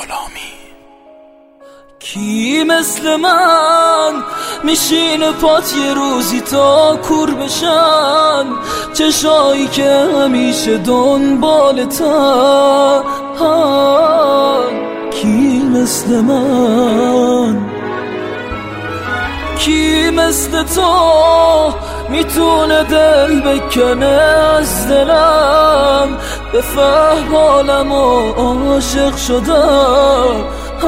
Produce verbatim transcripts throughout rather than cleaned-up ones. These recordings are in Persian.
غلامی. کی مثل من میشینه پات یه روزی تا کور بشن، چشایی که همیشه دنبالتن. کی مثل من، کی مثل تو میتونه دل بکنه از دلم، به فهم حالم و عاشق شدم.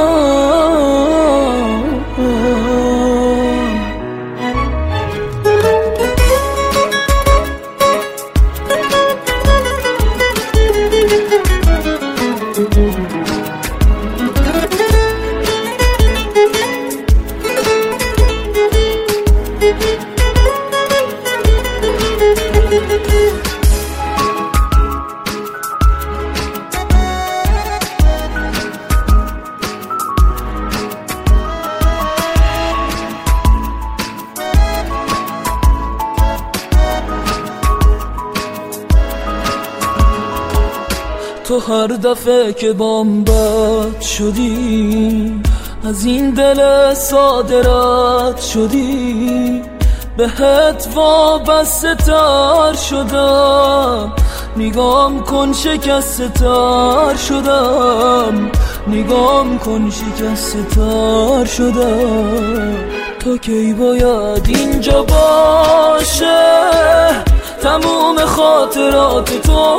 تو هر دفعه که بام بد شدی، از این دل ساده رد شدی، بهت وابسته تر شدم. نگام کن شکسته تر شدم، نگام کن شکسته تر شدم. تا کی باید اینجا باشه تموم خاطرات تو؟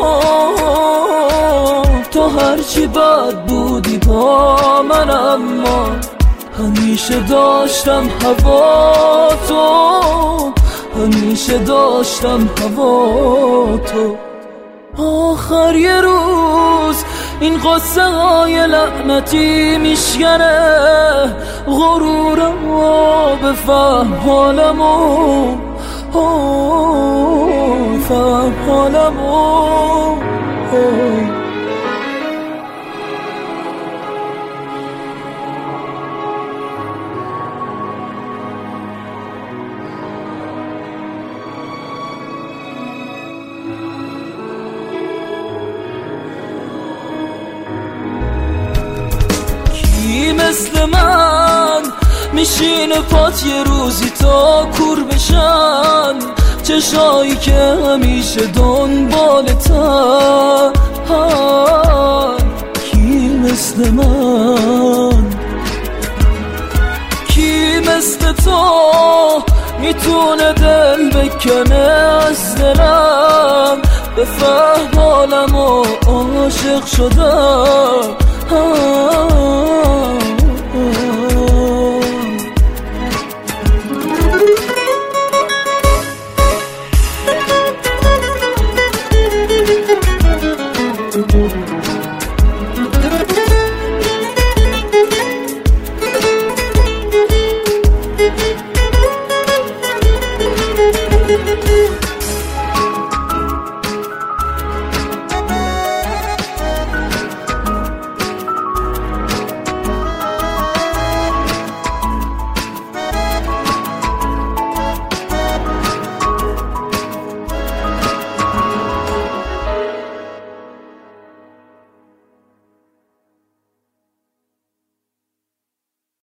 تو هرچی بد بودی با من، اما همیشه داشتم هوا تو، همیشه داشتم هوا تو. آخر یه روز این قصه های لعنتی میشکنه غرورم و بفهم حالمو، فهم حالمو. کی مثل من میشینه پات یه روزی تا کور بشن، چشایی که همیشه دنبالتن. کی مثل من، کی مثل تو میتونه دل بکنه از دلم، به فهم حالم و عاشق شدم. Thank you.